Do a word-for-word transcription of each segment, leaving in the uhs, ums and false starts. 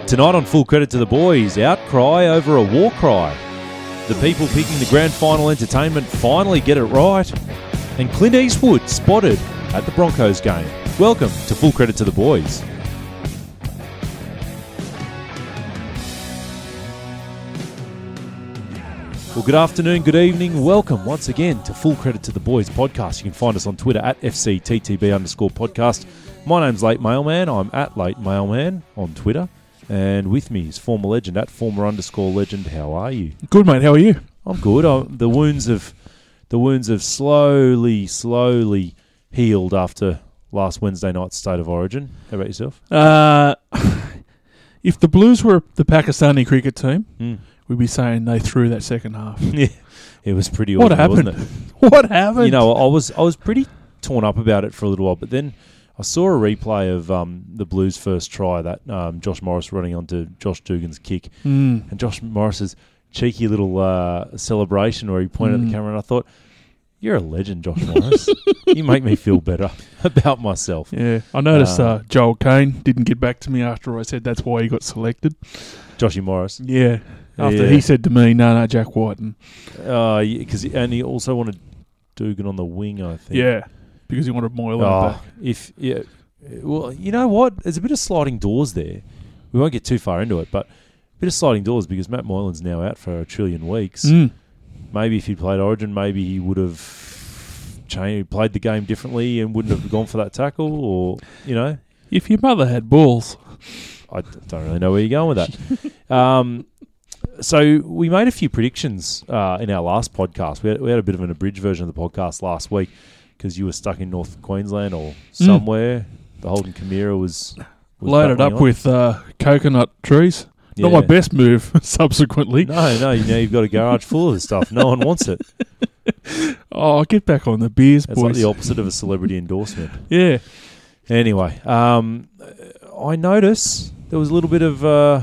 Tonight on Full Credit to the Boys, outcry over a war cry. The people picking the grand final entertainment finally get it right. And Clint Eastwood spotted at the Broncos game. Welcome to Full Credit to the Boys. Well, good afternoon, good evening. Welcome once again to Full Credit to the Boys podcast. You can find us on Twitter at F C T T B underscore podcast. My name's Late Mailman. I'm at Late Mailman on Twitter. And with me is former legend at former underscore legend. How are you? Good, mate. How are you? I'm good. I'm, the wounds have the wounds have slowly, slowly healed after last Wednesday night's State of Origin. How about yourself? Uh, if the Blues were the Pakistani cricket team, Mm. we'd be saying they threw that second half. Yeah, it was pretty What awful, happened? wasn't it? What happened? You know, I was I was pretty torn up about it for a little while, but then I saw a replay of um, the Blues' first try, that um, Josh Morris running onto Josh Dugan's kick, Mm. and Josh Morris's cheeky little uh, celebration where he pointed Mm. at the camera, and I thought, you're a legend, Josh Morris. You make me feel better about myself. Yeah, I noticed Uh, uh, Joel Kane didn't get back to me after I said that's why he got selected. Joshy Morris. Yeah, after Yeah. he said to me, no, no, Jack White. And Uh, yeah, 'cause he, and he also wanted Dugan on the wing, I think. yeah, because he wanted Moylan Oh, back. if yeah, well, you know what? There's a bit of sliding doors there. We won't get too far into it, but a bit of sliding doors because Matt Moylan's now out for a trillion weeks. Mm. Maybe if he'd played Origin, maybe he would have changed, played the game differently and wouldn't have gone for that tackle, or you know, If your mother had balls. I d- don't really know where you're going with that. um, so we made a few predictions uh, in our last podcast. We had, we had a bit of an abridged version of the podcast last week because you were stuck in North Queensland or somewhere. Mm. The Holden Chimera was, was Loaded up battling on. with uh, coconut trees. Not Yeah. my best move, subsequently. No, no, you know, you've got a garage full of this stuff. No one wants it. Oh, get back on the beers, It's boys. like the opposite of a celebrity endorsement. Yeah. Anyway, um, I notice there was a little bit of, uh,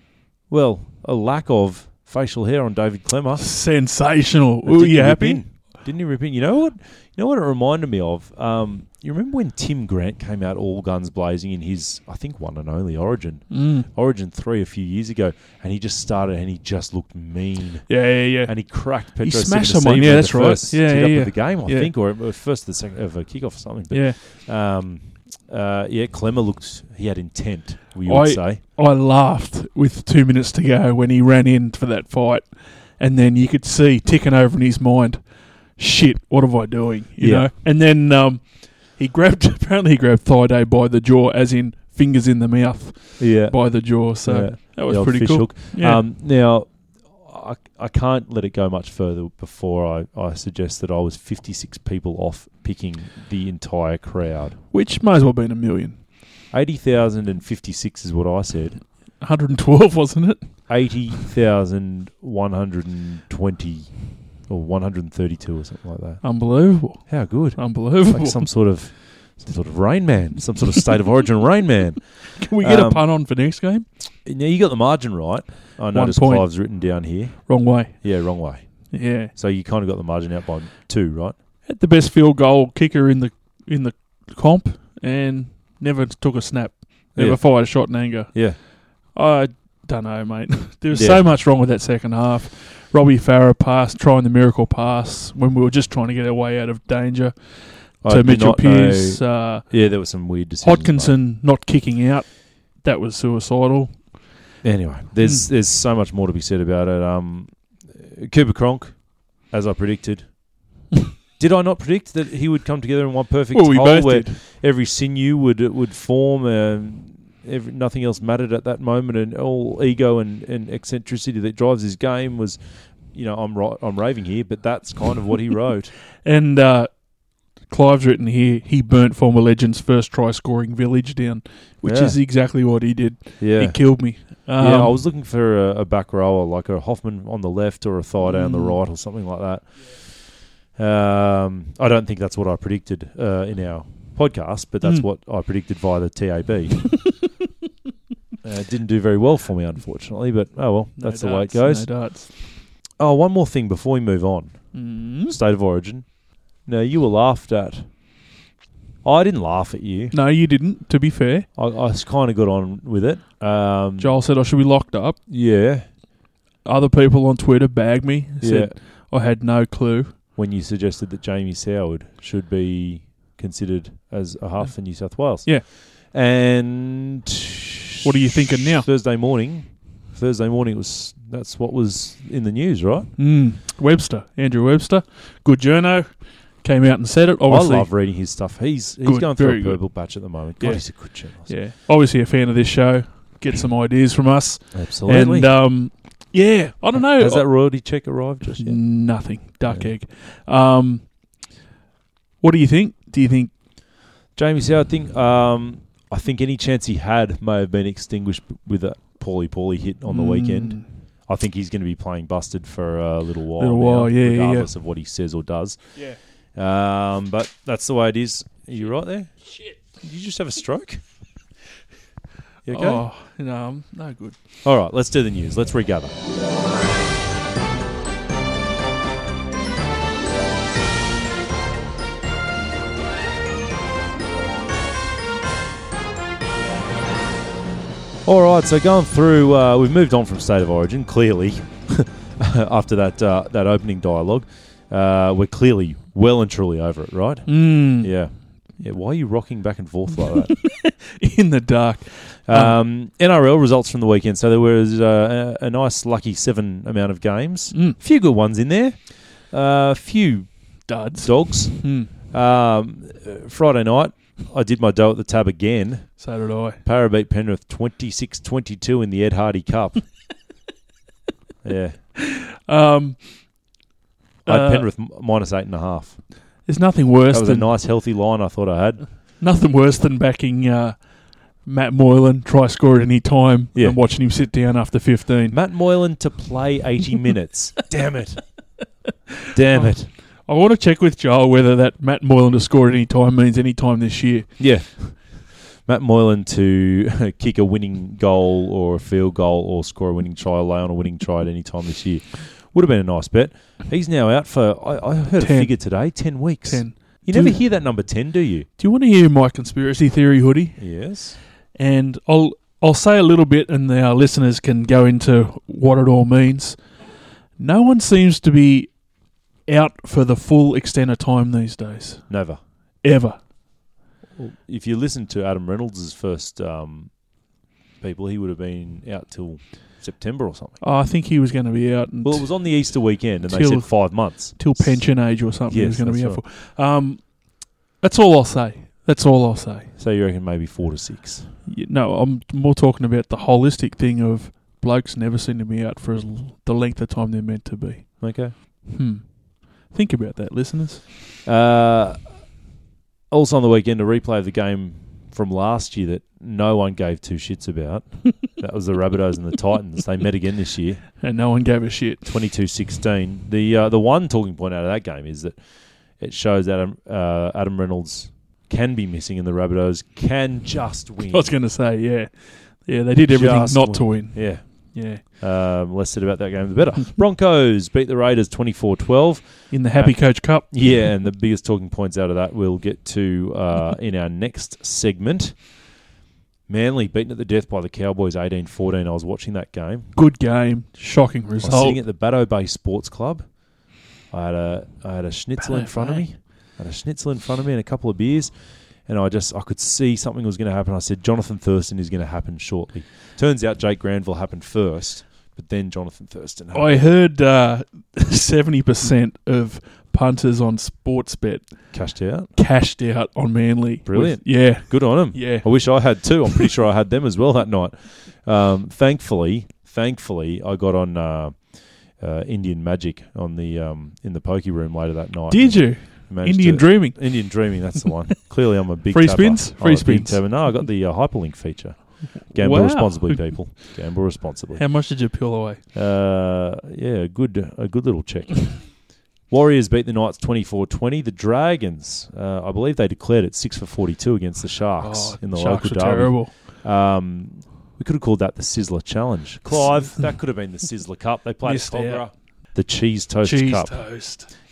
well, a lack of facial hair on David Klemmer. Sensational. But Ooh, didn't he you rip happy? in? Didn't he rip in? You know what? You know what it reminded me of? Um, you remember when Tim Grant came out all guns blazing in his, I think, one and only Origin, Mm. Origin three a few years ago, and he just started and he just looked mean. Yeah, yeah, yeah. And he cracked Petro He smashed Simonasiva someone, yeah, in that's the right. first Yeah, tee yeah, up yeah. of the game, I Yeah. think, or it was first or the second of a kickoff or something. But, yeah. um, uh, yeah, Klemmer looked, he had intent, we would I- say. I laughed with two minutes to go when he ran in for that fight, and then you could see ticking over in his mind, shit, what am I doing? You Yeah. know? And then um, he grabbed, apparently he grabbed Thaiday by the jaw, as in fingers in the mouth Yeah. by the jaw. So Yeah. that was The old pretty fish cool. hook. Yeah. Um, now, I, I can't let it go much further before I, I suggest that I was fifty-six people off picking the entire crowd. Which may as well have been a million. eighty thousand fifty-six is what I said. one hundred twelve, wasn't it? eighty thousand one hundred twenty or one hundred thirty-two or something like that. Unbelievable. How good. Unbelievable. Like some sort of some sort of Rain Man, some sort of State of Origin Rain Man. Can we get um, a pun on for next game? Now, you got the margin right. I noticed point. Clive's written down here. Wrong way. Yeah, wrong way. Yeah. So you kind of got the margin out by two, right? Had the best field goal kicker in the in the comp and never took a snap. Never Yeah. fired a shot in anger. Yeah. I don't know, mate. There was Yeah. so much wrong with that second half. Robbie Farah pass, trying the miracle pass when we were just trying to get our way out of danger. I to did Mitchell not know- Pearce, uh, Yeah, there were some weird decisions. Hodkinson not kicking out. That was suicidal. made. Anyway, there's Mm. there's so much more to be said about it. Um, Cooper Cronk, as I predicted. Did I not predict that he would come together in one perfect Well, we whole both where did. every sinew would would form, um, every, nothing else mattered at that moment, and all ego and, and eccentricity that drives his game was, you know, I'm right, I'm raving here, but that's kind of what he wrote. And uh, Clive's written here, he burnt former legend's first try scoring village down, which Yeah. is exactly what he did. Yeah, He killed me. Um, yeah. I was looking for a, a back rower, like a Hoffman on the left or a Thaiday on the Mm. right or something like that. Um, I don't think that's what I predicted uh, in our podcast, but that's Mm. what I predicted via the T A B. uh, it didn't do very well for me, unfortunately, but oh well, no that's the way it darts, goes. No darts. Oh, one more thing before we move on. Mm. State of Origin. Now, you were laughed at I didn't laugh at you. No, you didn't, to be fair. I, I kind of got on with it. Um, Joel said I should be locked up. Yeah. Other people on Twitter bagged me, said Yeah. I had no clue. When you suggested that Jamie Soward should be considered as a half for New South Wales. Yeah. And What are you thinking now? Thursday morning. Thursday morning was that's what was in the news, right? Mm. Webster, Andrew Webster, good journo, came out and said it. Obviously, I love reading his stuff. He's he's Good, going through very a good. purple patch at the moment. God, Yeah. he's a good journalist. yeah, obviously a fan of this show. Get some ideas from us. Absolutely. And um, yeah, I don't know. Has that royalty check arrived just yet? Nothing. Duck Yeah. egg. Um, what do you think? Do you think? Jamie Soward, I think um, I think any chance he had may have been extinguished with a Paulie Paulie hit on the Mm, weekend. I think he's going to be playing busted for a little while. Little now, while, yeah, yeah, yeah. regardless of what he says or does. Yeah. Um, but that's the way it is. Are you right there? Shit. Did you just have a stroke? You okay? Oh no, I'm no good. All right, let's do the news. Let's regather. All right, so going through, uh, we've moved on from State of Origin, clearly, after that uh, that opening dialogue. Uh, we're clearly well and truly over it, right? Mm. Yeah. Yeah. Why are you rocking back and forth like that? In the dark. Um, N R L results from the weekend. So there was uh, a, a nice, lucky seven amount of games. Mm. A few good ones in there. A uh, few Duds. dogs. Mm. Um, uh, Friday night, I did my dough at the tab again. So did I. Para beat Penrith twenty-six twenty-two in the Ed Hardy Cup. Yeah. Um, I had uh, Penrith m- minus eight and a half. There's nothing worse That was a than nice, healthy line I thought I had. nothing worse than backing uh, Matt Moylan try score at any time Yeah. and watching him sit down after fifteen. Matt Moylan to play eighty minutes. Damn it. Damn Oh. it. I want to check with Joel whether that Matt Moylan to score at any time means any time this year. Yeah. Matt Moylan to kick a winning goal or a field goal or score a winning try or lay on a winning try at any time this year. Would have been a nice bet. He's now out for, I, I heard ten. a figure today, ten weeks. Ten. You Do- never hear that number ten, do you? Do you want to hear my conspiracy theory, Hoodie? Yes. And I'll I'll say a little bit, and our listeners can go into what it all means. No one seems to be out for the full extent of time these days, Never. ever. Well, if you listen to Adam Reynolds' first um, people, he would have been out till September or something. Oh, I think he was going to be out until Well, it was on the Easter weekend, and they Till- said five months. till pension age or something. he Yes, was going to be that's out for. Um, that's all I'll say. That's all I'll say. So you reckon maybe four to six? Y- No, I'm more talking about the holistic thing of blokes never seem to be out for as l- the length of time they're meant to be. Okay. Hmm. Think about that, listeners. Uh, also on the weekend, a replay of the game from last year that no one gave two shits about. That was the Rabbitohs and the Titans. They met again this year, And no one gave a shit. twenty-two sixteen. The uh, the one talking point out of that game is that it shows Adam uh, Adam Reynolds can be missing and the Rabbitohs can just win. I was going to say, yeah. Yeah, they did everything Just not win. to win. Yeah. Yeah. Um, less said about that game, the better. Broncos beat the Raiders twenty-four twelve. In the Happy Uh, Coach Cup. Yeah, and the biggest talking points out of that we'll get to uh, in our next segment. Manly beaten at the death by the Cowboys eighteen fourteen. I was watching that game. Good game. Shocking I was result. sitting at the Batto Bay Sports Club. I had a I had a schnitzel in Batto front of Bay. me. I had a schnitzel in front of me and a couple of beers. And I just I could see something was going to happen. I said, Jonathan Thurston is going to happen shortly. Turns out Jake Granville happened first, but then Jonathan Thurston happened. I heard uh, seventy percent of punters on Sportsbet Cashed out. cashed out on Manly. Brilliant. With- yeah. Good on him. Yeah. I wish I had too. I'm pretty sure I had them as well that night. Um, thankfully, thankfully, I got on uh, uh, Indian Magic on the um, in the pokey room later that night. Did you? Managed Indian to- Dreaming. Indian Dreaming, that's the one. Clearly, I'm a big Free tapper. spins? I'm Free a big spins. tapper. No, I got the uh, hyperlink feature. Gamble Wow. responsibly, people. Gamble responsibly. How much did you peel away? Uh, yeah, a good, a good little check. Warriors beat the Knights twenty-four twenty. The Dragons, uh, I believe they declared it six for forty-two against the Sharks Oh, in the Sharks local are derby. terrible. Um, we could have called that the Sizzler Challenge. Clive, that could have been the Sizzler Cup. They played at Missed Cogra. out. The Cheese Toast Cheese Cup. toast.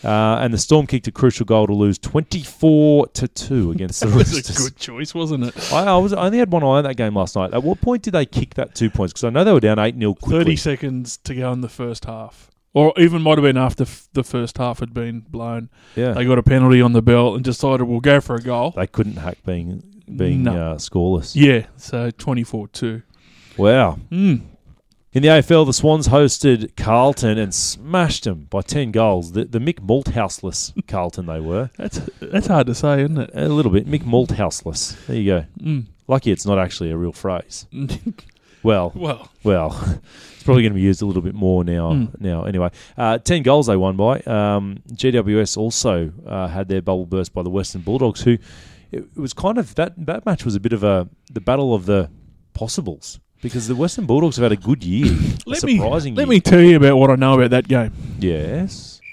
Uh, and the Storm kicked a crucial goal to lose twenty-four to two against the That was Roosters. a good choice, wasn't it? I, I was I only had one eye on that game last night. At what point did they kick that two points? Because I know they were down eight nil quickly. Thirty seconds to go in the first half, or even might have been after f- the first half had been blown. Yeah, They got a penalty on the belt and decided we'll go for a goal. they couldn't hack being being No. uh, scoreless. Yeah, so twenty-four two. Wow. Mm. In the A F L, the Swans hosted Carlton and smashed them by ten goals. The, the Mick Malthouseless Carlton they were. That's that's hard to say, isn't it? A little bit. Mick Malthouseless. There you go. Mm. Lucky it's not actually a real phrase. Well, Well, well, it's probably going to be used a little bit more now. Mm. Now, anyway, uh, ten goals they won by. Um, G W S also uh, had their bubble burst by the Western Bulldogs, who it, it was kind of that that match was a bit of a the battle of the possibles because the Western Bulldogs have had a good year, a let me surprising let year. me tell you about what I know about that game. Yes.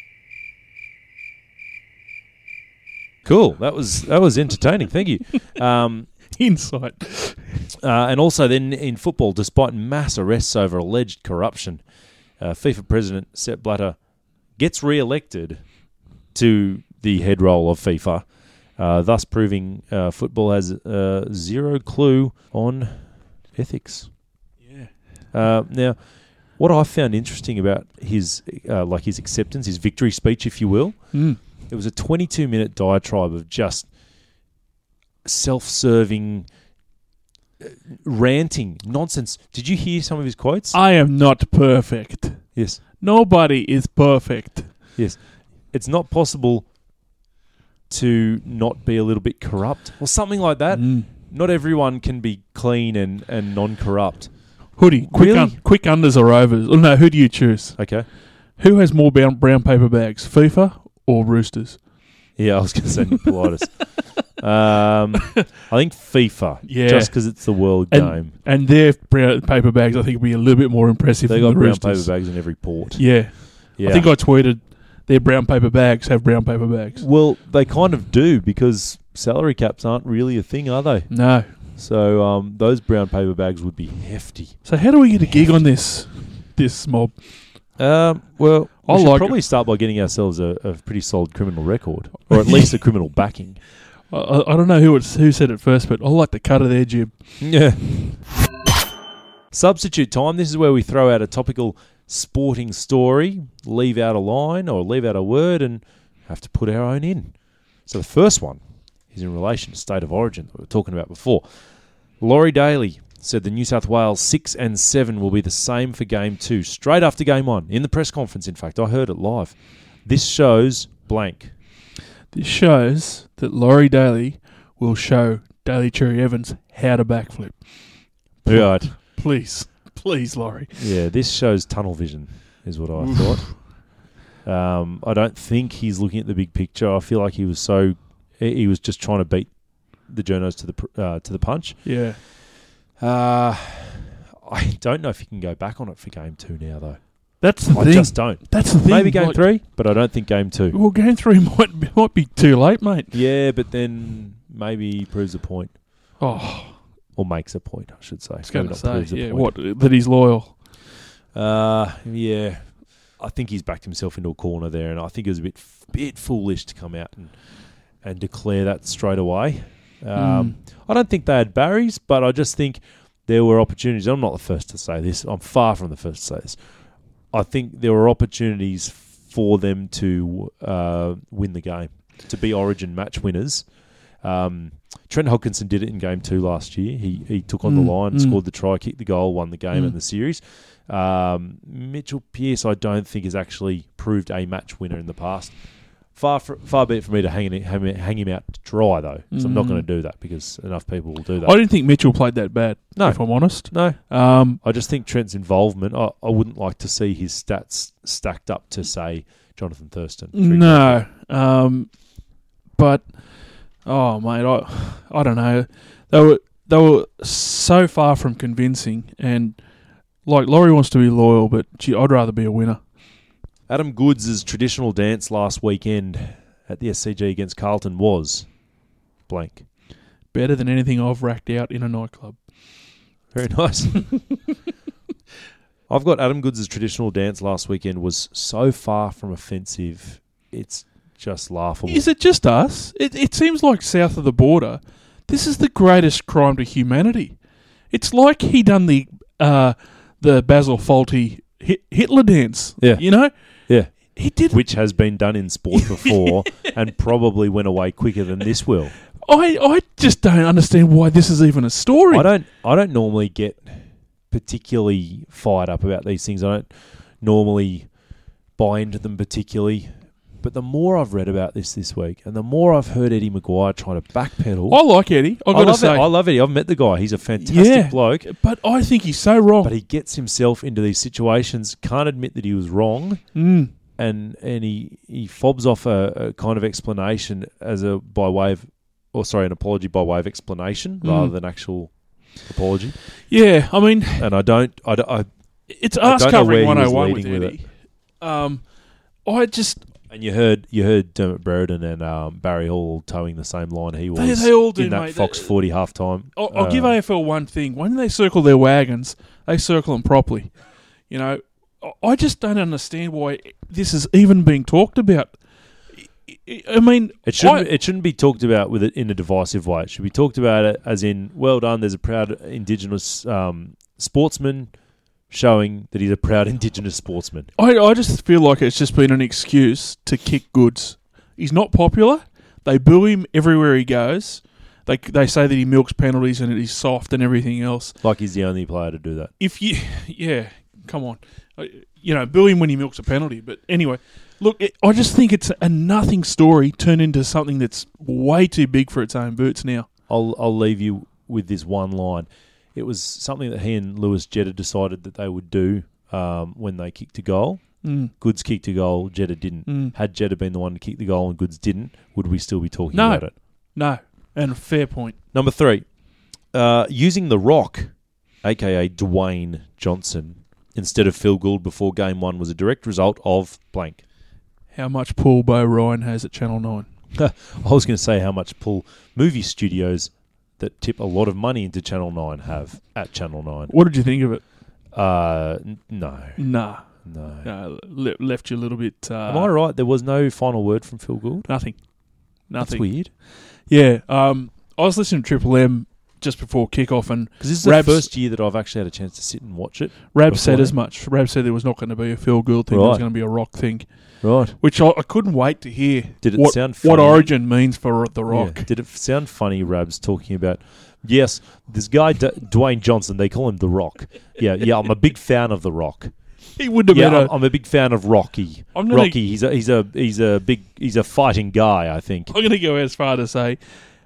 Cool. That was that was entertaining. Thank you. Um, Insight. Uh, and also then in football, despite mass arrests over alleged corruption, uh, FIFA President Sepp Blatter gets re-elected to the head role of FIFA, uh, thus proving uh, football has uh, zero clue on ethics. Yeah. Uh, now, what I found interesting about his uh, like his acceptance, his victory speech, if you will, Mm. it was a twenty-two minute diatribe of just self-serving, uh, ranting nonsense. Did you hear some of his quotes? I am not perfect. yes, Nobody is perfect. yes. It's not possible to not be a little bit corrupt or something like that. Mm. Not everyone can be clean and, and non-corrupt. Hoodie, quick, Really? un- quick unders or overs? Oh, no, who do you choose? Okay. Who has more brown, brown paper bags, FIFA or Roosters? Yeah, I was going to say Nicolaitis. um, I think FIFA. Yeah. Just because it's the world And- game. And their brown paper bags, I think, will be a little bit more impressive They than got the brown Roosters. paper bags in every port. Yeah. Yeah. I think I tweeted their brown paper bags have brown paper bags. Well, they kind of do because salary caps aren't really a thing, are they? No. So um, those brown paper bags would be hefty. So how do we get a gig on this this mob? Um, well, we I should like probably start by getting ourselves a, a pretty solid criminal record, or at least a criminal backing. I, I I don't know who it's, who said it first, but I like the cut of their jib. Yeah. Substitute time. This is where we throw out a topical sporting story, leave out a line or leave out a word, and have to put our own in. So the first one is in relation to State of Origin that we were talking about before. Laurie Daly said the New South Wales six and seven will be the same for Game two, straight after Game one. In the press conference, in fact, I heard it live. This shows blank. This shows that Laurie Daly will show Daly Cherry Evans how to backflip. Right. Please, please, Laurie. Yeah, this shows tunnel vision, is what I Oof. thought. Um, I don't think he's looking at the big picture. I feel like he was so he he was just trying to beat the journos to the pr- uh, to the punch. Yeah. Uh, I don't know if he can go back on it for game two now, though. That's the I thing. just don't. That's the thing. Maybe game like- three, but I don't think game two. Well, game three might be, might be too late, mate. Yeah, but then maybe he proves a point, Oh, or makes a point, I should say. I was going Maybe to not say, proves a yeah, point. what that he's loyal. Uh, yeah, I think he's backed himself into a corner there, and I think it was a bit bit foolish to come out and and declare that straight away. Um, Mm. I don't think they had Barry's, but I just think there were opportunities. I'm not the first to say this. I'm far from the first to say this. I think there were opportunities for them to uh, win the game, to be Origin match winners. Um, Trent Hodkinson did it in game two last year. He he took on Mm, the line, mm. scored the try, kicked the goal, won the game Mm. and the series. Um, Mitchell Pearce, I don't think has actually proved a match winner in the past. Far fr- far be it for me to hang, it, hang, it- hang him out to dry, though. So I'm not Mm. going to do that because enough people will do that. I didn't think Mitchell played that bad, No. if I'm honest. no, Um, I just think Trent's involvement, I, I wouldn't like to see his stats stacked up to, say, Jonathan Thurston. for example. no. Um, but, oh, mate, I, I don't know. They were, they were so far from convincing. And, like, Laurie wants to be loyal, but gee, I'd rather be a winner. Adam Goods' traditional dance last weekend at the S C G against Carlton was blank. Better than anything I've racked out in a nightclub. Very nice. I've got Adam Goods' traditional dance last weekend was so far from offensive. it's just laughable. Is it just us? It, it seems like south of the border, this is the greatest crime to humanity. It's like he done the uh, the Basil Fawlty Hit- Hitler dance. Yeah. You know? Yeah. He did. Which has been done in sport before and probably went away quicker than this will. I, I just don't understand why this is even a story. I don't I don't normally get particularly fired up about these things. I don't normally buy into them particularly. But the more I've read about this this week, and the more I've heard Eddie Maguire trying to backpedal, I like Eddie. I've I got to love say, it. I love Eddie. I've met the guy. He's a fantastic Yeah. bloke. but I think he's so wrong. But he gets himself into these situations, can't admit that he was wrong, Mm. and and he, he fobs off a, a kind of explanation as a by way of, or sorry, an apology by way of explanation Mm. rather than actual apology. Yeah, I mean, And I don't, I, don't- I it's I us don't know where covering he was one oh one with leading with Eddie. Um, I just and you heard you heard Dermot Brereton and um, Barry Hall towing the same line he was. They- they all do, in that mate. Fox They- forty halftime. I'll, I'll give Uh, A F L one thing: when they circle their wagons, they circle them properly. You know, I- I just don't understand why this is even being talked about. I- I mean, It shouldn't. I- it shouldn't be talked about with it in a divisive way. It should be talked about it as in, well done. There's a proud Indigenous um, sportsman showing that he's a proud Indigenous sportsman. I, I just feel like it's just been an excuse to kick goods. He's not popular. They boo him everywhere he goes. They they say that he milks penalties and that he's soft and everything else. Like he's the only player to do that. If you, yeah, come on, Uh, you know, boo him when he milks a penalty. But anyway, look, it, I just think it's a nothing story turned into something that's way too big for its own boots now. I'll I'll leave you with this one line. It was something that he and Lewis Jetta decided that they would do um, when they kicked a goal. Mm. Goods kicked a goal, Jetta didn't. Mm. Had Jetta been the one to kick the goal and Goods didn't, would we still be talking No. about it? No, and fair point. Number three, uh, using The Rock, a k a. Dwayne Johnson, instead of Phil Gould before game one was a direct result of blank. How much pull Bo Ryan has at Channel nine. I was going to say how much pull movie studios that tip a lot of money into Channel nine have at Channel nine. What did you think of it? Uh, n- no, Nah, no. no le- left you a little bit. Uh, Am I right? There was no final word from Phil Gould? Nothing. That's Nothing. weird. Yeah, um, I was listening to Triple M just before kickoff, and Because this is Rabs- the first year that I've actually had a chance to sit and watch it. Rab said beforehand. as much. Rab said there was not going to be a Phil Gould thing, there was Right. going to be a Rock thing, Right. which I, I couldn't wait to hear Did it what, sound funny? what Origin means for The Rock. Yeah. Did it sound funny, Rabs, talking about, yes, this guy, D- Dwayne Johnson, they call him The Rock. Yeah, yeah, I'm a big fan of The Rock. He wouldn't have Yeah, been I'm, a... I'm a big fan of Rocky. I'm gonna- Rocky, he's a, he's a, he's a big, he's a fighting guy, I think. I'm going to go as far to say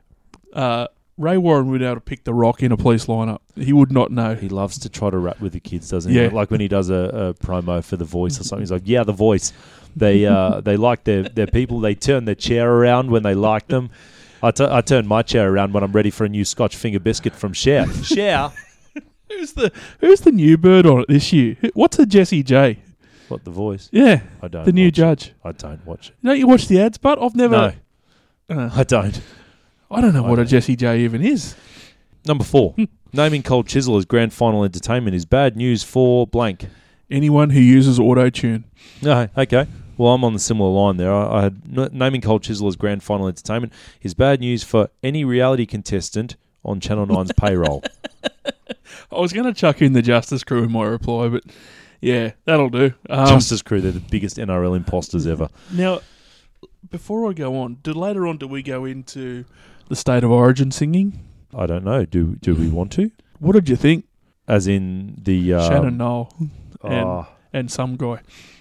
uh, Ray Warren would be able to pick The Rock in a police lineup. He would not know. He loves to try to rap with the kids, doesn't he? Yeah. Like when he does a, a promo for The Voice or something, he's like, yeah, The Voice. They uh, they like their, their people. They turn their chair around when they like them. I, t- I turn my chair around when I'm ready for a new Scotch finger biscuit from Cher. Cher? Who's the Who's the new bird on it this year? What's the Jesse J? What, The Voice? Yeah, I don't the new watch it. judge. I don't watch it. Don't you watch the ads, but I've never... No, Uh, I don't. I don't know I what a don't. Jesse J even is. Number four. Naming Cold Chisel as grand final entertainment is bad news for blank. Anyone who uses auto-tune. No, okay. Well, I'm on the similar line there. I, I had n- naming Cold Chisel as grand final entertainment is bad news for any reality contestant on Channel nine's payroll. I was going to chuck in the Justice Crew in my reply, but yeah, that'll do. Um, Justice Crew, they're the biggest N R L imposters ever. Now, before I go on, do later on do we go into the State of Origin singing? I don't know. Do do we want to? What did you think? As in the um, Shannon Noel and, oh, and some guy.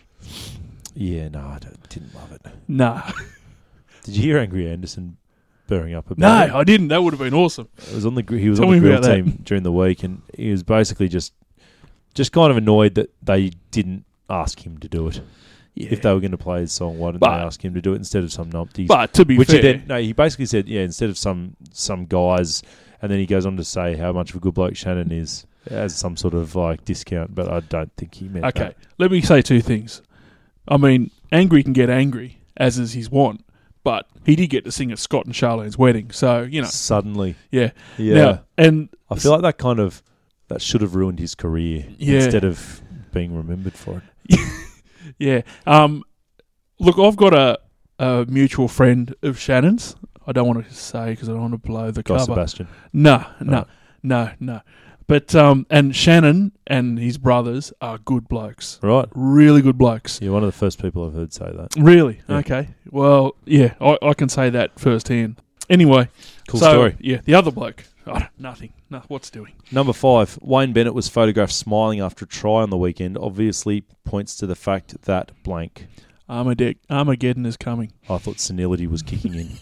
yeah, no, I don't, didn't love it. Nah. Did you hear Angry Anderson burring up about No, it? I didn't. That would have been awesome. It was on the gr- he was Tell on the me grill about that. team during the week, and he was basically just just kind of annoyed that they didn't ask him to do it. Yeah. If they were going to play his song, why didn't But- they ask him to do it instead of some numpties? But to be Which fair, he then no, he basically said, yeah, instead of some some guys, and then he goes on to say how much of a good bloke Shannon is as some sort of like discount, but I don't think he meant okay, that. let me say two things. I mean, angry can get angry, as is his want, but he did get to sing at Scott and Charlene's wedding, so, you know, Suddenly, yeah. yeah, Now, and I feel like that kind of that should have ruined his career Yeah. instead of being remembered for it. yeah. Um, look, I've got a a mutual friend of Shannon's. I don't want to say because I don't want to blow the Guy cover. Sebastian. No, no, Right. no, no. But um, and Shannon and his brothers are good blokes. Right. Really good blokes. You're one of the first people I've heard say that. Really? Yeah. Okay. Well, yeah, I, I can say that firsthand. Anyway. Cool so, story. Yeah, the other bloke. Oh, nothing. No, what's doing? Number five, Wayne Bennett was photographed smiling after a try on the weekend. Obviously points to the fact that blank. Armageddon, Armageddon is coming. I thought senility was kicking in.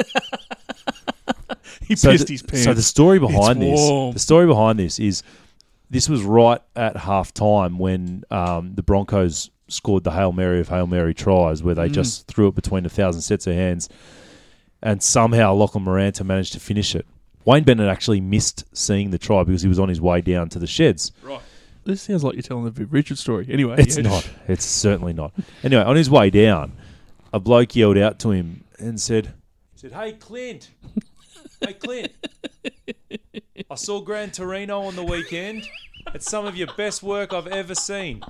He So pissed the, his pants. So the story behind It's this, warm. the story behind this is, this was right at half time when um, the Broncos scored the Hail Mary of Hail Mary tries, where they Mm. just threw it between a thousand sets of hands, and somehow Lachlan Moranta managed to finish it. Wayne Bennett actually missed seeing the try because he was on his way down to the sheds. Right. This sounds like you're telling the Viv Richards story. Anyway. It's yeah. not. It's certainly not. Anyway, on his way down, a bloke yelled out to him and said, said, "Hey, Clint. Hey, Clint. I saw Gran Torino on the weekend. It's some of your best work I've ever seen."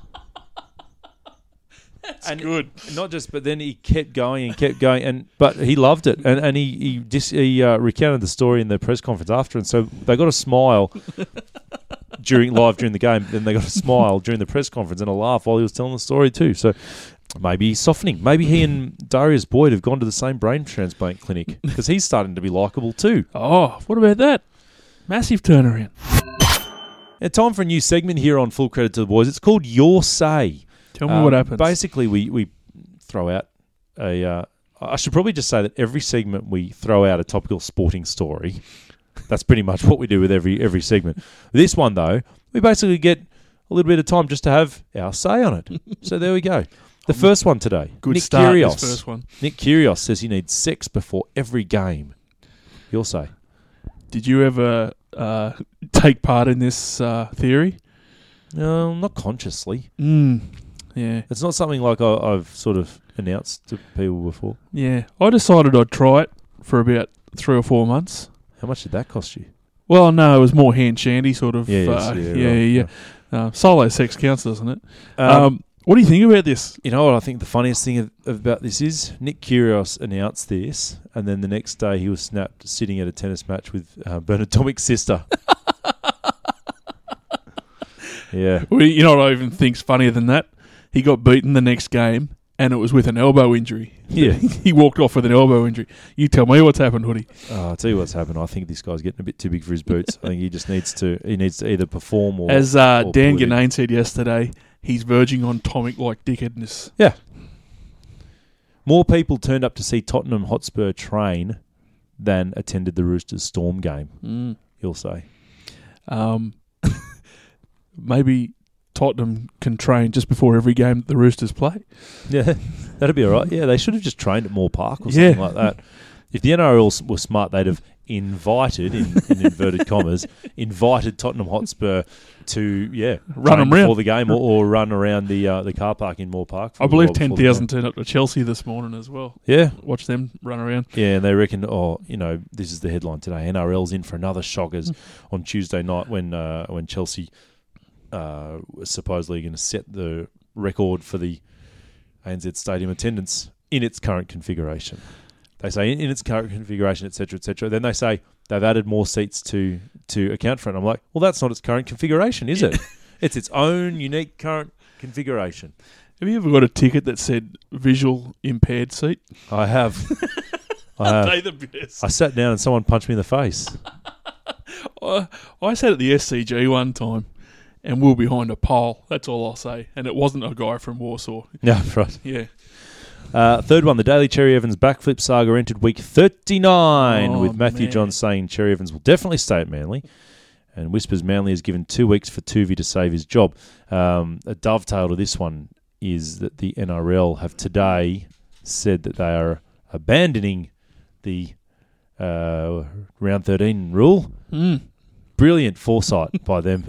That's and good. Not just, but then he kept going and kept going, and but he loved it, and and he he, dis, he uh, recounted the story in the press conference after, and so they got a smile during live during the game. Then they got a smile during the press conference and a laugh while he was telling the story too. So maybe he's softening. Maybe he and Darius Boyd have gone to the same brain transplant clinic because he's starting to be likeable too. Oh, what about that? Massive turnaround. And time for a new segment here on Full Credit to the Boys. It's called Your Say. Tell me Um, what happens. Basically, we, we throw out a... Uh, I should probably just say that every segment we throw out a topical sporting story. That's pretty much what we do with every every segment. This one, though, we basically get a little bit of time just to have our say on it. So there we go. The first one today. Good Nick start, Kyrgios. this first one. Nick Kyrgios says he needs sex before every game. Your say. Did you ever uh, take part in this uh, theory? No, not consciously. Mm. Yeah. It's not something like I, I've sort of announced to people before. Yeah. I decided I'd try it for about three or four months. How much did that cost you? Well, no, it was more hand shandy sort of. Yeah, yes, uh, yeah, yeah, right, yeah. yeah. Uh, solo sex counts, doesn't it? Um, Um, what do you think about this? You know what I think the funniest thing of, about this is? Nick Kyrgios announced this, and then the next day he was snapped sitting at a tennis match with uh, Bernard Tomic's sister. Yeah. Well, you know what I even think's funnier than that? He got beaten the next game, and it was with an elbow injury. Yeah. He walked off with an elbow injury. You tell me what's happened, Hoodie. Oh, I'll tell you what's happened. I think this guy's getting a bit too big for his boots. I think he just needs to he needs to either perform or... As uh, or Dan pull it in. Ganane said yesterday, he's verging on Tomic-like dickheadness. Yeah. More people turned up to see Tottenham Hotspur train than attended the Roosters Storm game, Mm. he'll say. Um, maybe Tottenham can train just before every game that the Roosters play. Yeah, that'd be all right. Yeah, they should have just trained at Moore Park or Yeah. something like that. If the N R L were smart, they'd have invited, in, in inverted commas, invited Tottenham Hotspur to, yeah, Run train 'em round. before the game or, or run around the uh, the car park in Moore Park. for I a believe while ten before the thousand game. turned up to Chelsea this morning as well. Yeah, Watch them run around. yeah, and they reckon, oh, you know, this is the headline today. N R L's in for another shockers on Tuesday night when uh, when Chelsea uh, was supposedly going to set the record for the A N Z Stadium attendance in its current configuration. They say in, in its current configuration, et cetera, et cetera. Then they say they've added more seats to to account for it. I'm like, well, that's not its current configuration, is it? It's its own unique current configuration. Have you ever got a ticket that said visual impaired seat? I have. I have. They the best. I sat down and someone punched me in the face. I, I sat at the S C G one time and we were behind a pole. That's all I'll say. And it wasn't a guy from Warsaw. Yeah, right. Yeah. Uh, third one, the Daily Cherry Evans backflip saga entered week thirty-nine, Oh, with Matthew man. Johns saying Cherry Evans will definitely stay at Manly, and whispers Manly has given two weeks for Tuvey to save his job. Um, a dovetail to this one is that the N R L have today said that they are abandoning the uh, round thirteen rule. Mm. Brilliant foresight by them.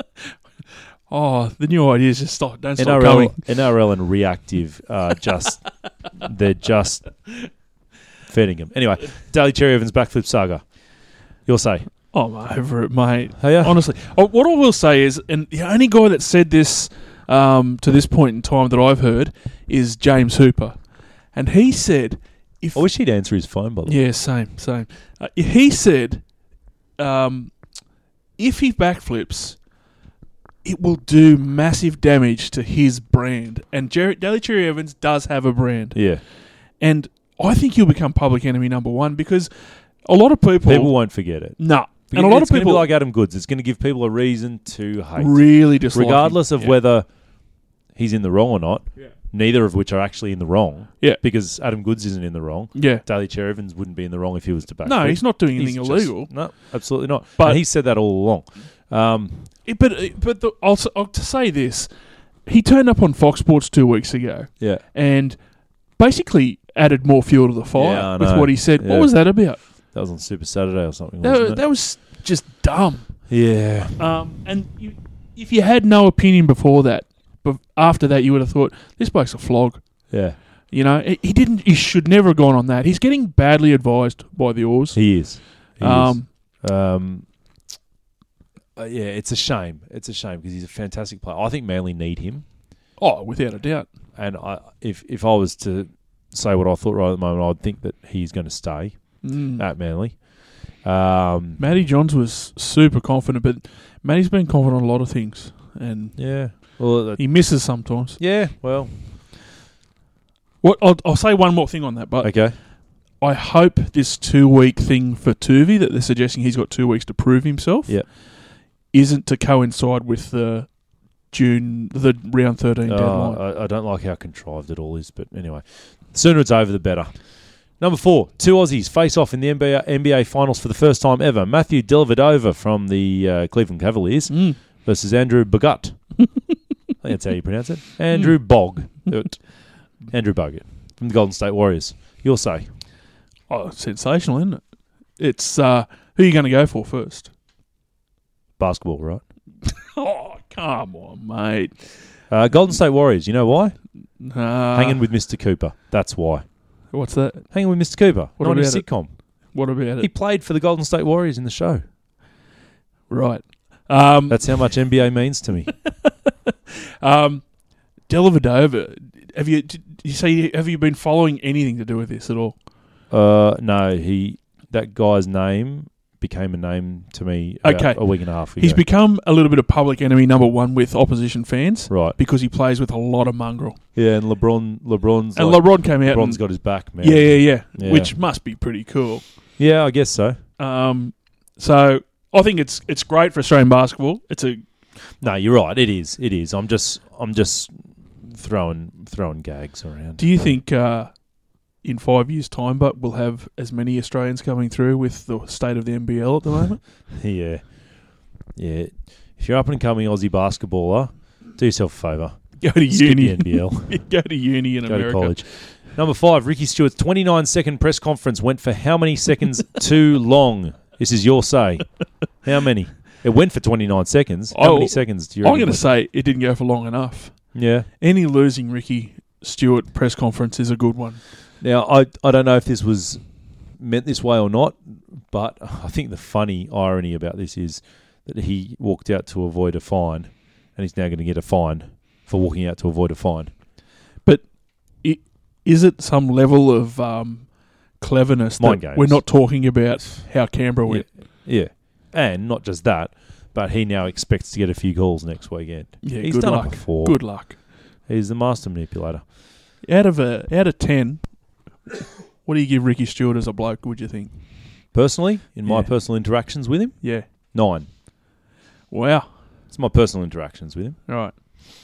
Oh, the new ideas just stop. Don't stop N R L, coming. N R L and Reactive are just, they're just feeding them. Anyway, Daily Cherry Evans backflip saga. You'll say. I'm over it, mate. Oh, yeah? Honestly. Oh, what I will say is, and the only guy that said this um, to this point in time that I've heard is James Hooper. And he said, if I wish he'd answer his phone, by the way. yeah, same, same. Uh, he said, um, if he backflips, it will do massive damage to his brand. And Jer- Daly Cherry Evans does have a brand. Yeah. And I think he'll become public enemy number one because a lot of people... People won't forget it. No. Nah. And a lot it's of people... going to be like Adam Goods. It's going to give people a reason to hate. Really dislike regardless him. of yeah. whether he's in the wrong or not. Yeah. Neither of which are actually in the wrong. Yeah. Because Adam Goods isn't in the wrong. Yeah. Daly Cherry Evans wouldn't be in the wrong if he was to back. No, he's not doing anything He's illegal. Just, no, absolutely not. But and he said that all along. Um, it, but but the, I'll, I'll to say this, he turned up on Fox Sports two weeks ago yeah. and basically added more fuel to the fire Yeah, I with know. what he said. Yeah. What was that about? That was on Super Saturday or something, That, wasn't was- it? that was just dumb. Yeah. Um, and you, if you had no opinion before that, but after that you would have thought this bloke's a flog. Yeah. You know, he he didn't. He should never have gone on that. He's getting badly advised by the Oars. He is. He um, is. Um, uh, yeah, it's a shame. It's a shame because he's a fantastic player. I think Manly need him. oh, without a doubt. And I, if if I was to say what I thought right at the moment, I'd think that he's going to stay Mm. at Manly. Um, Matty Johns was super confident, but Matty's been confident on a lot of things, and yeah. Well, uh, he misses sometimes. yeah. Well, What I'll, I'll say one more thing on that, but okay. I hope this two-week thing for Tuvey that they're suggesting he's got two weeks to prove himself Yeah. isn't to coincide with the June, the round thirteen Oh, deadline. I, I don't like how contrived it all is, but anyway, the sooner it's over, the better. Number four, two Aussies face off in the N B A, N B A Finals for the first time ever. Matthew Dellavedova from the uh, Cleveland Cavaliers Mm. versus Andrew Bogut. I think that's how you pronounce it. Andrew Bog. Andrew Bogut from the Golden State Warriors. You'll say. Oh, sensational, isn't it? It's uh, who are you going to go for first? Basketball, right? Oh, come on, mate. Uh, Golden State Warriors. You know why? Uh, Hanging with Mister Cooper. That's why. What's that? Hanging with Mister Cooper. What Not his about it? sitcom. What about He it? played for the Golden State Warriors in the show. Right. Um, That's how much N B A means to me. um, Dellavedova. Have you? Did you say? Have you been following anything to do with this at all? Uh, no, he that guy's name became a name to me about Okay. a week and a half ago. He's become a little bit of public enemy number one with opposition fans right. because he plays with a lot of mongrel. Yeah, and LeBron, LeBron's And like, LeBron came out. LeBron's and, got his back, man. yeah, yeah, yeah, Yeah. which must be pretty cool. Yeah, I guess so. Um, so I think it's it's great for Australian basketball. It's a No, you're right. It is. It is. I'm just, I'm just throwing, throwing gags around. Do you think uh, in five years' time, but we'll have as many Australians coming through with the state of the N B L at the moment? Yeah, yeah. If you're up and coming Aussie basketballer, do yourself a favour. Go to Skip uni. the N B L. Go to uni in Go America. to college. Number five, Ricky Stewart's twenty-nine second press conference went for how many seconds too long? This is your say. How many? It went for twenty-nine seconds. How Oh, many seconds do you I'm reckon? going to say it didn't go for long enough. Yeah. Any losing Ricky Stewart press conference is a good one. Now, I I don't know if this was meant this way or not, but I think the funny irony about this is that he walked out to avoid a fine, and he's now going to get a fine for walking out to avoid a fine. But it, is it some level of um, cleverness Mind that games. we're not talking about how Canberra went? Yeah. And not just that, but he now expects to get a few calls next weekend. Yeah, He's good done luck. it before. Good luck. He's the master manipulator. Out of a out of ten, what do you give Ricky Stewart as a bloke? Would you think? Personally, in my Yeah. personal interactions with him, Yeah. nine. Wow. It's my personal interactions with him. Right.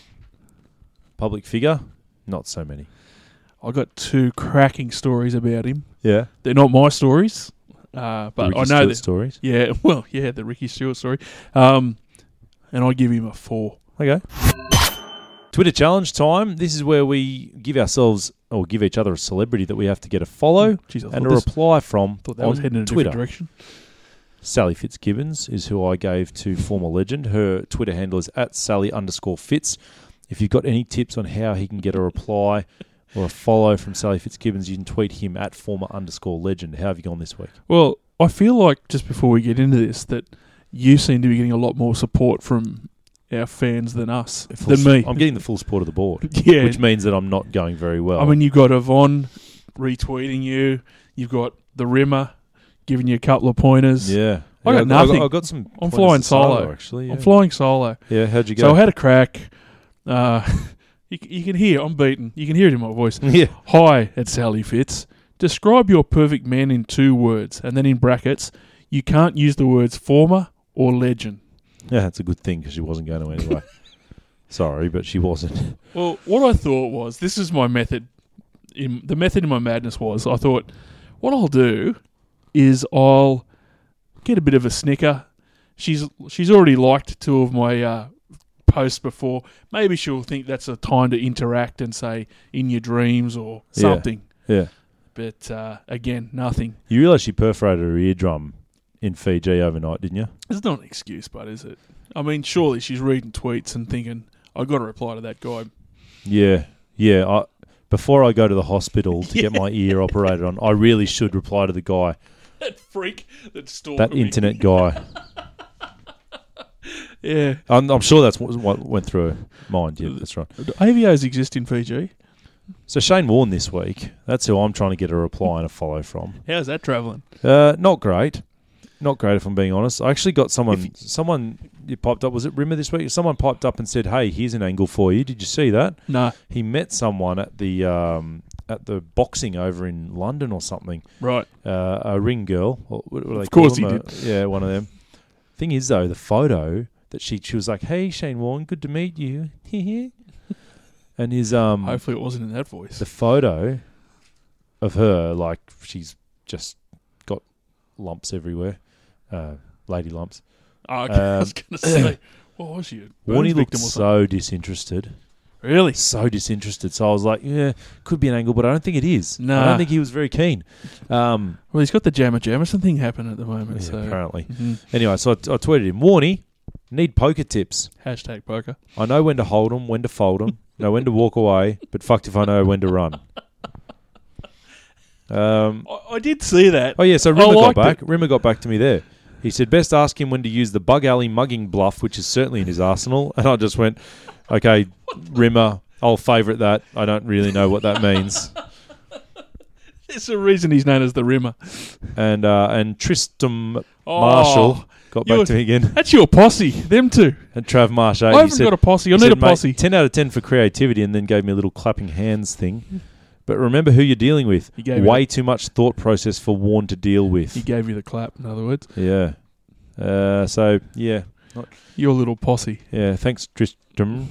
Public figure, not so many. I got two cracking stories about him. Yeah. They're not my stories, uh, but Ricky I know Stewart that. stories. Yeah. Well, yeah, the Ricky Stewart story. Um, and I give him a four. Okay. Twitter challenge time. This is where we give ourselves or give each other a celebrity that we have to get a follow Jeez, I and a thought, this, reply from thought that on was heading in a Twitter. different direction. Sally Fitzgibbons is who I gave to former legend. Her Twitter handle is at Sally underscore Fitz. If you've got any tips on how he can get a reply or a follow from Sally Fitzgibbons, you can tweet him at former underscore legend. How have you gone this week? Well, I feel like just before we get into this that you seem to be getting a lot more support from our fans than us, Full than me. I'm getting the full support of the board, yeah. which means that I'm not going very well. I mean, you got Yvonne retweeting you. You've got the Rimmer giving you a couple of pointers. Yeah. I yeah, got nothing. I got, I got some. I'm pointers flying to solo, solo. actually. Yeah. I'm flying solo. Yeah, how'd you go? So I had a crack. Uh, you, you can hear, I'm beaten. You can hear it in my voice. yeah. Hi, it's Sally Fitz. Describe your perfect man in two words. And then in brackets, you can't use the words former or legend. Yeah, that's a good thing because she wasn't going to anyway. Sorry, but she wasn't. Well, what I thought was, this is my method. In, the method in my madness was, I thought, what I'll do is I'll get a bit of a snicker. She's she's already liked two of my uh, posts before. Maybe she'll think that's a time to interact and say, in your dreams or something. Yeah. yeah. But uh, again, nothing. You realise she perforated her eardrum in Fiji overnight, didn't you? It's not an excuse, but is it? I mean, surely she's reading tweets and thinking, I've got to reply to that guy. Yeah. Yeah. I, before I go to the hospital to Yeah. get my ear operated on, I really should reply to the guy. That freak that stalked That me. internet guy. Yeah. I'm, I'm sure that's what, what went through her mind. Yeah, that's right. A V Os exist in Fiji. So Shane Warne this week, that's who I'm trying to get a reply and a follow from. How's that travelling? Uh, not great. Not great, if I'm being honest. I actually got someone, you- someone you popped up, was it Rimmer this week? Someone piped up and said, hey, here's an angle for you. Did you see that? No. He met someone at the um, at the boxing over in London or something. Right. Uh, a ring girl. What, what do they Of course call he them? Uh, yeah, one of them. Thing is, though, the photo that she, she was like, hey, Shane Warne, good to meet you. And his um, Hopefully it wasn't in that voice. the photo of her, like, she's just got lumps everywhere. Uh, lady lumps. Oh, okay. I um, was going to say, what was she? A Warnie burns looked victim or so disinterested. something? Really? So disinterested. So I was like, yeah, could be an angle, but I don't think it is. I Nah. don't think he was very keen. Um, Well, he's got the Jammer Jamison thing happening at the moment. yeah, so apparently. Mhm. Anyway, so I, I tweeted him, Warnie, need poker tips. Hashtag poker. I know when to hold 'em, when to fold 'em, know when to walk away, but fucked if I know when to run. Um, I, I did see that. oh, yeah, so I Rimmer got liked back. it. Rimmer got back to me there. He said, best ask him when to use the bug alley mugging bluff, which is certainly in his arsenal. And I just went, okay, Rimmer, I'll favourite that. I don't really know what that means. There's a reason he's known as the Rimmer. And uh, and Tristram Oh, Marshall got you're- back to me again. That's your posse. Them two. And Trav Marsh, I he haven't said, got a posse. I he need said, a posse. "Mate, ten out of ten for creativity, and then gave me a little clapping hands thing. But remember who you're dealing with. He gave Way you too much thought process for Warne to deal with. He gave you the clap, in other words. Yeah. Uh, so, yeah. Your little posse. Yeah, thanks, Tristram.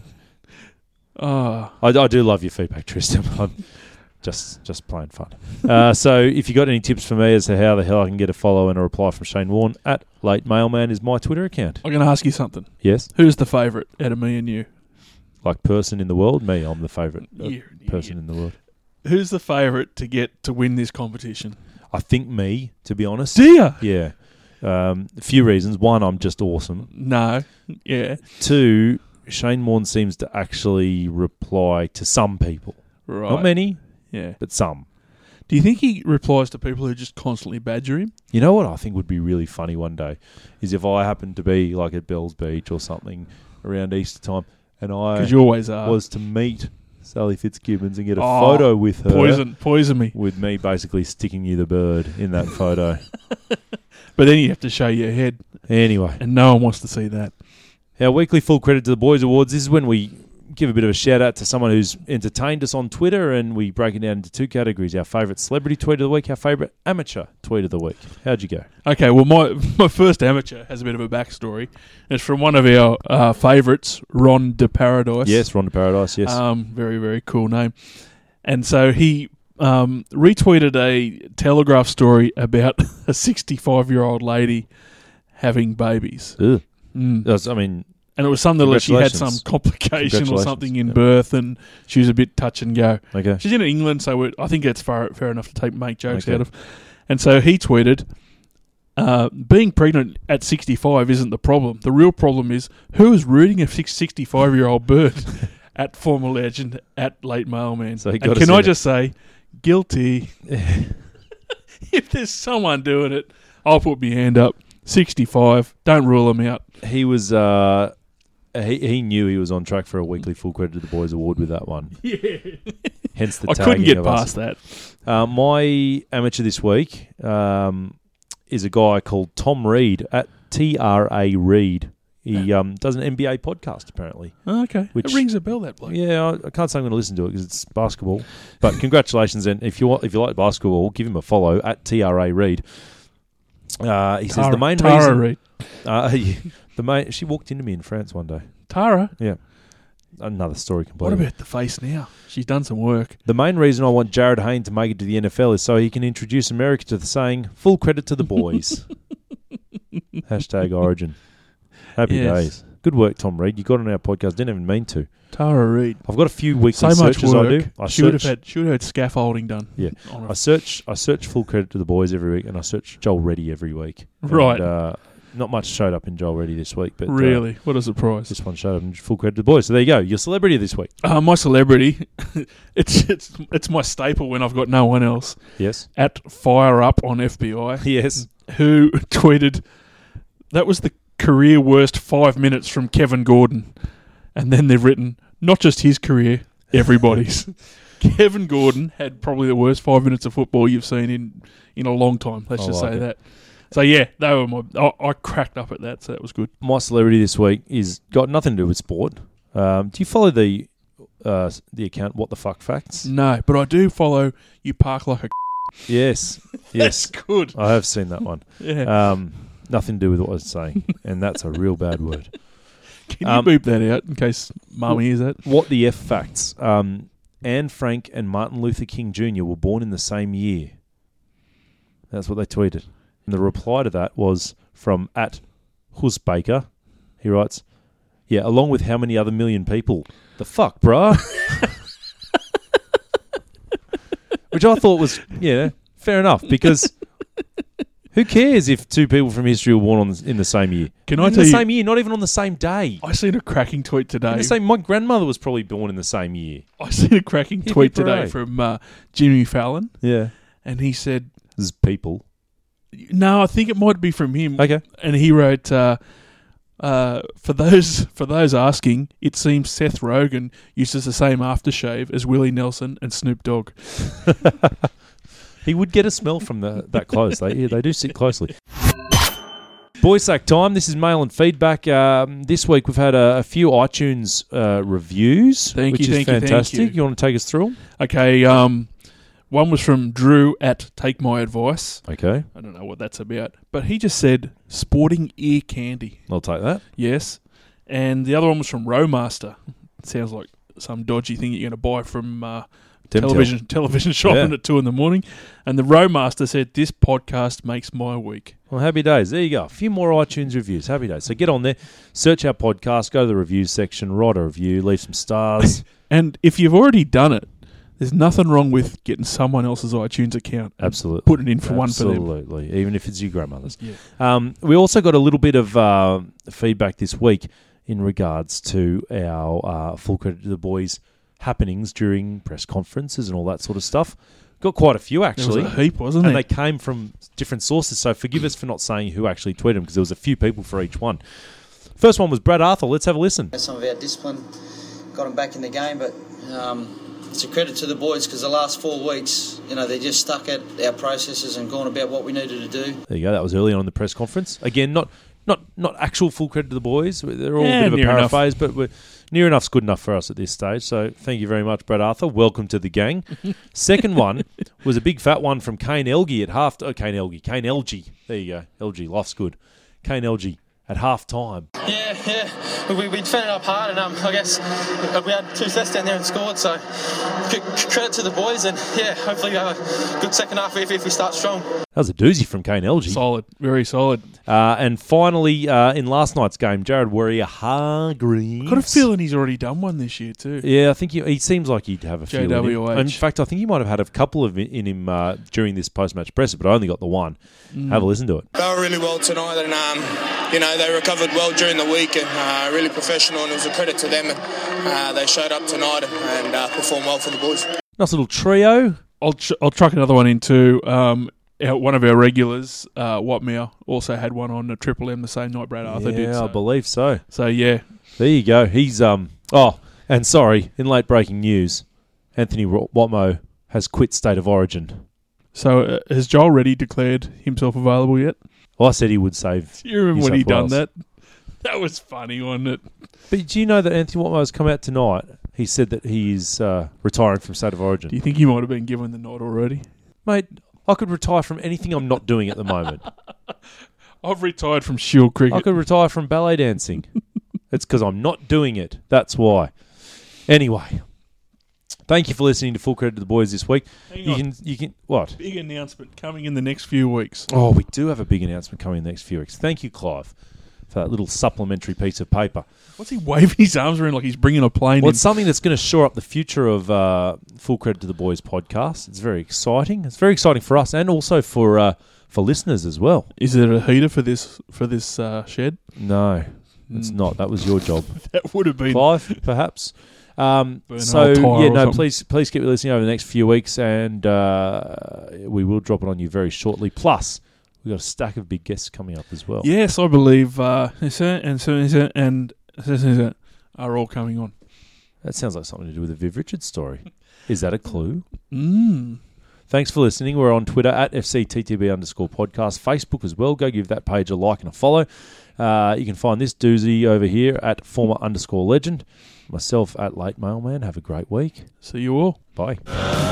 Ah, I, I do love your feedback, Tristram. I'm just just playing fun. Uh, so if you got any tips for me as to how the hell I can get a follow and a reply from Shane Warne, at Late Mailman is my Twitter account. I'm going to ask you something. Yes? Who's the favourite out of me and you? Like person in the world? Me, I'm the favourite uh, You- you- person in the world. Who's the favourite to get to win this competition? I think me, to be honest. Do you? Yeah. Um, a few reasons. One, I'm just awesome. No. Yeah. Two, Shane Warne seems to actually reply to some people. Right. Not many, Yeah. but some. Do you think he replies to people who just constantly badger him? You know what I think would be really funny one day is if I happened to be like at Bells Beach or something around Easter time and I Because you always are. was to meet Sally Fitzgibbons and get a Oh, photo with her. Poison, poison me. With me basically sticking you the bird in that photo. But then you have to show your head, Anyway, and no one wants to see that. our weekly full credit to the Boys Awards. This is when we give a bit of a shout out to someone who's entertained us on Twitter, and we break it down into two categories: our favourite celebrity tweet of the week, our favourite amateur tweet of the week. How'd you go? Okay, well, my my first amateur has a bit of a backstory. It's from one of our uh, favourites, Ron de Paradise. Yes, Ron de Paradise. Yes, Um, very, very cool name. And so he um, retweeted a Telegraph story about a sixty-five-year-old lady having babies. Ugh. Mm. That's- I mean, And it was something that she had some Congratulations. complication or something in Yeah. birth, and she was a bit touch and go. okay. She's in England, so it, I think it's fair, fair enough to take make jokes Okay. out of. And so he tweeted, uh, being pregnant at sixty-five isn't the problem. The real problem is who is rooting a sixty-five-year-old bird at former legend at Late Mailman. So he And got us can in I it. just say, guilty. If there's someone doing it, I'll put my hand up. sixty-five, don't rule them out. He was. Uh, he he knew he was on track for a weekly full credit to the Boys Award with that one. Yeah. Hence the I couldn't tagging get of us. past that. Uh, my amateur this week um, is a guy called Tom Reed at T R A Reed. He um, does an N B A podcast, apparently. Oh, okay. Which- it rings a bell, that bloke. Yeah, I, I can't say I'm going to listen to it because it's basketball. But congratulations, and if you want, if you like basketball, give him a follow at T R A Reed. Uh, he says Tara, the main Tara reason. Reid. Uh, the main she walked into me in France one day. Tara? Yeah, another story What completely. about the face now? She's done some work. The main reason I want Jared Hayne to make it to the N F L is so he can introduce America to the saying "full credit to the boys." Hashtag Origin. Happy Yes. days. Good work, Tom Reed. You got on our podcast. Didn't even mean to. Tara Reid. I've got a few weekly So much searches work. I do. I she would have search, had. She would have had scaffolding done. Yeah. on her. I search. I search full credit to the boys every week, and I search Joel Reddy every week. And, Right. uh, not much showed up in Joel Reddy this week, but uh, Really, what a surprise! this one showed up in full credit to the boys. So there you go. Your celebrity this week. Uh, my celebrity, it's it's it's my staple when I've got no one else. Yes. At Fire Up on F B I, Yes. who tweeted, "That was the career worst five minutes from Kevin Gordon," and then they've written, "Not just his career, everybody's." Kevin Gordon had probably the worst five minutes of football you've seen in, in a long time. Let's I just like say it. that. So yeah, they were my. I, I cracked up at that, so that was good. My celebrity this week is got nothing to do with sport. Um, do you follow the uh, the account What the Fuck Facts? No, but I do follow You Park Like a. Yes. Yes. That's good. I have seen that one. Yeah. Um, nothing to do with what I was saying, and that's a real bad word. Can um, you beep that out in case Mum hears that? What the F facts? Um, Anne Frank and Martin Luther King Junior were born in the same year. That's what they tweeted. And the reply to that was from at Husbaker. He writes, "Yeah, along with how many other million people? The fuck, bruh?" Which I thought was, yeah, fair enough, because who cares if two people from history were born on the, in the same year? Can I in tell the you? same year, not even on the same day. I seen a cracking tweet today. In the same, my grandmother was probably born in the same year. I seen a cracking Hip, tweet hip, hooray. today from uh, Jimmy Fallon, Yeah. and he said, This is people. "No, I think it might be from him." Okay. And he wrote, uh, uh, "For those for those asking, it seems Seth Rogen uses the same aftershave as Willie Nelson and Snoop Dogg." He would get a smell from the, that close. They yeah, they do sit closely. Boys Sack time. This is mail and feedback. Um, this week we've had a, a few iTunes uh, reviews, Thank which you, is thank you, thank fantastic. you. want to take us through them? Okay, um, one was from Drew at Take My Advice. Okay, I don't know what that's about, but he just said sporting ear candy. I'll take that. Yes. And the other one was from Rowmaster. It sounds like some dodgy thing you're going to buy from uh, Dem television television shopping Yeah. at two in the morning. And the Rowmaster said, "This podcast makes my week." Well, happy days. There you go. A few more iTunes reviews. Happy days. So get on there, search our podcast, go to the reviews section, write a review, leave some stars. And if you've already done it, there's nothing wrong with getting someone else's iTunes account and Absolutely. putting in for one for them. Absolutely. Even if it's your grandmother's. Yeah. Um, we also got a little bit of uh, feedback this week in regards to our uh, full credit to the boys happenings during press conferences and all that sort of stuff. Got quite a few, actually. There was a heap, wasn't and there? they came from different sources, so forgive us for not saying who actually tweeted them, because there was a few people for each one. First one was Brad Arthur. Let's have a listen. Some of our discipline got them back in the game, but um, it's a credit to the boys because the last four weeks, you know, they just stuck at our processes and gone about what we needed to do. There you go. That was early on in the press conference. Again, not not not actual full credit to the boys. They're all Yeah, a bit of a near enough. paraphrase, but we're, near enough's good enough for us at this stage. So thank you very much, Brad Arthur. Welcome to the gang. Second one was a big fat one from Kane Elgie at half. Oh, Kane Elgie. Kane L G. There you go. L G. Life's good. Kane L G at half time. Yeah, yeah. We, we defended up hard, and um, I guess we had two sets down there and scored. So c- credit to the boys, and yeah, hopefully we have a good second half if, if we start strong. That was a doozy from Kane L G. Solid, very solid. Uh, and finally, uh, in last night's game, Jared Warrior Hargreaves. Got a feeling he's already done one this year too. Yeah, I think he, he seems like he'd have a few. J In, W H. him. in fact, I think he might have had a couple of in, in him uh, during this post-match presser, but I only got the one. Mm. Have a listen to it. They were really well tonight, and um, you know they recovered well during the week and uh, really professional, and it was a credit to them. And uh, they showed up tonight and, and uh, performed well for the boys. Nice little trio. I'll ch- I'll chuck another one in too. Um, our, one of our regulars, uh, Watmeow, also had one on a Triple M the same night Brad Arthur yeah, did. So. I believe so. so yeah, There you go. He's um. Oh, and sorry, in late breaking news, Anthony Watmo has quit State of Origin. So uh, has Joel already declared himself available yet? Well, I said he would save. Do you remember New when he South done Wales. that? That was funny, wasn't it? But do you know that Anthony Watmo has come out tonight? He said that he is uh, retiring from State of Origin. Do you think he might have been given the nod already? Mate, I could retire from anything I'm not doing at the moment. I've retired from Shield cricket. I could retire from ballet dancing. It's because I'm not doing it. That's why. Anyway, thank you for listening to Full Credit to the Boys this week. Hang You on. can, you can, what? Big announcement coming in the next few weeks. Oh, we do have a big announcement coming in the next few weeks. Thank you, Clive, for that little supplementary piece of paper. What's he waving his arms around like he's bringing a plane Well, in? it's something that's going to shore up the future of uh, Full Credit to the Boys podcast. It's very exciting. It's very exciting for us and also for uh, for listeners as well. Is there a heater for this for this uh, shed? No, it's Mm. not. That was your job. That would have been. Clive, perhaps. Um, Burn an so old tyre yeah, or no. something. Please, please keep listening over the next few weeks, and uh, we will drop it on you very shortly. Plus, we've got a stack of big guests coming up as well. Yes, I believe uh, and so and and are all coming on. That sounds like something to do with the Viv Richards story. Is that a clue? Mm. Thanks for listening. We're on Twitter at F C T T B underscore podcast, Facebook as well. Go give that page a like and a follow. Uh, you can find this doozy over here at former underscore legend. Myself at Late Mailman. Have a great week. See you all. Bye.